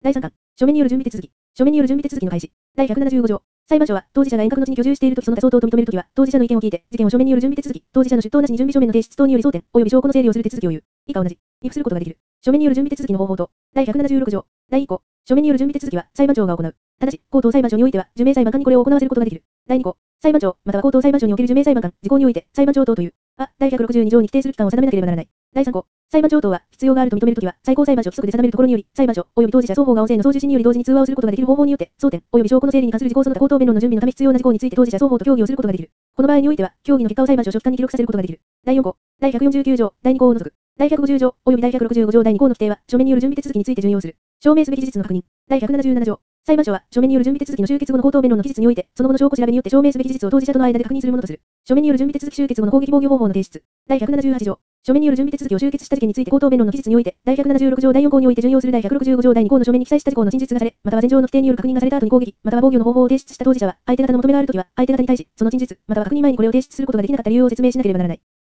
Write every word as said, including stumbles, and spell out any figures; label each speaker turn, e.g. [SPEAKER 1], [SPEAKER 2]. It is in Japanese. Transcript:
[SPEAKER 1] だいさんかん、書面による準備手続き。書面による準備手続きの開始。だいひゃくななじゅうご条。裁判所は、当事者が遠隔の地に居住しているときその他相当と認めるときは、当事者の意見を聞いて、事件を書面による準備手続き、当事者の出頭なしに準備書面の提出等により争点、及び証拠の整理をする手続きを言う。以下同じ、に付することができる。書面による準備手続きの方法と、だいひゃくななじゅうろく条。だいいっ項、書面による準備手続きは裁判長が行う。ただし、高等裁判所においては、受命裁判官にこれを行わせることができる。だいに項、裁判長、または高等裁判所における受命裁判官、事項において、裁判長等という。あ、だいひゃくろくじゅうに条に規定する期間を定めなければならない。だいさん項、裁判長等は、必要があると認めるときは、最高裁判所規則で定めるところにより、裁判所、及び当事者双方が音声の送受信により同時に通話をすることができる方法によって、争点、及び証拠の整理に関する事項その他口頭弁論の準備のため必要な事項について当事者双方と協議をすることができる。この場合においては、協議の結果を裁判所書記官に記録させることができる。だいよん項、だいひゃくよんじゅうきゅう条、だいに項を除く。だいひゃくごじゅう条、及びだいひゃくろくじゅうご条だいに項の規定は、書面による準備手続きについて準用する。証明すべき事実の確認。だいひゃくななじゅうなな条。裁判所は、書面による準備手続きの終結後の口頭弁論の期日において、その後の証拠調べによって証明すべき事実を当事者との間で確認するものとする。書面による準備手続き終結後の攻撃防御方法の提出。だいひゃくななじゅうはち条。書面による準備手続きを終結した事件について口頭弁論の期日において、だいひゃくななじゅうろく条だいよん項において準用するだいひゃくろくじゅうご条だいに項の書面に記載した事項の真実がされ、または前条の規定による確認がされた後に攻撃、または防御の方法を提出した当事者は、相手方の求めがあるときは、相手方に対し、その真実、または確認前にこれを提出することができなかった理由を説明しなければならない。